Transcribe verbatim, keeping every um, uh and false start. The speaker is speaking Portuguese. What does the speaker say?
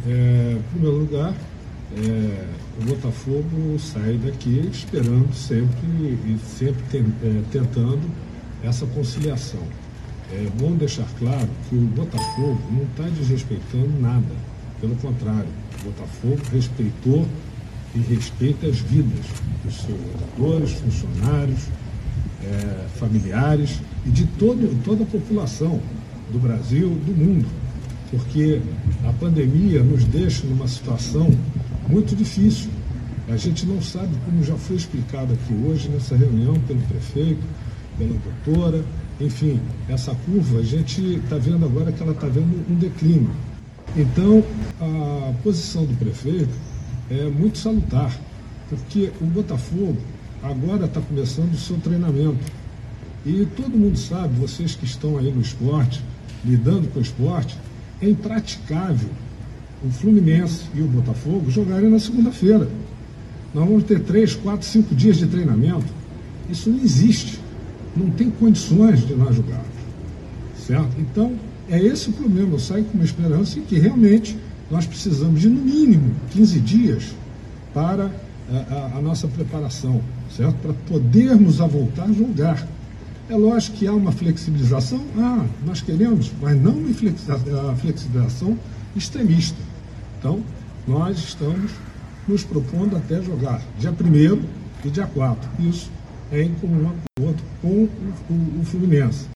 É, em primeiro lugar, é, o Botafogo sai daqui esperando sempre e sempre tem, é, tentando essa conciliação. É bom deixar claro que o Botafogo não está desrespeitando nada, pelo contrário, o Botafogo respeitou e respeita as vidas dos seus jogadores, funcionários, é, familiares e de todo, toda a população do Brasil, do mundo, porque a pandemia nos deixa numa situação muito difícil. A gente não sabe, como já foi explicado aqui hoje nessa reunião pelo prefeito, pela doutora, enfim, essa curva a gente está vendo agora que ela está vendo um declínio. Então, a posição do prefeito é muito salutar, porque o Botafogo agora está começando o seu treinamento. E todo mundo sabe, vocês que estão aí no esporte, lidando com o esporte, é impraticável o Fluminense e o Botafogo jogarem na segunda-feira. Nós vamos ter três, quatro, cinco dias de treinamento. Isso não existe. Não tem condições de nós jogarmos. Certo? Então, é esse o problema. Eu saio com uma esperança em que realmente nós precisamos de, no mínimo, quinze dias para a, a, a nossa preparação, certo? Para podermos a voltar a jogar. É lógico que há uma flexibilização, ah, nós queremos, mas não uma flexibilização extremista. Então, nós estamos nos propondo até jogar dia primeiro e dia quatro. Isso é em comum acordo com o, o, o Fluminense.